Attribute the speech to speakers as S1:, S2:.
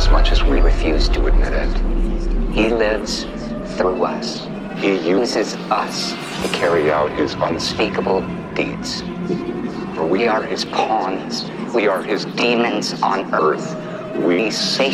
S1: as much as we refuse to admit it. He lives through us. He uses us to carry out his unspeakable deeds. For we are his pawns. We are his demons on earth. We say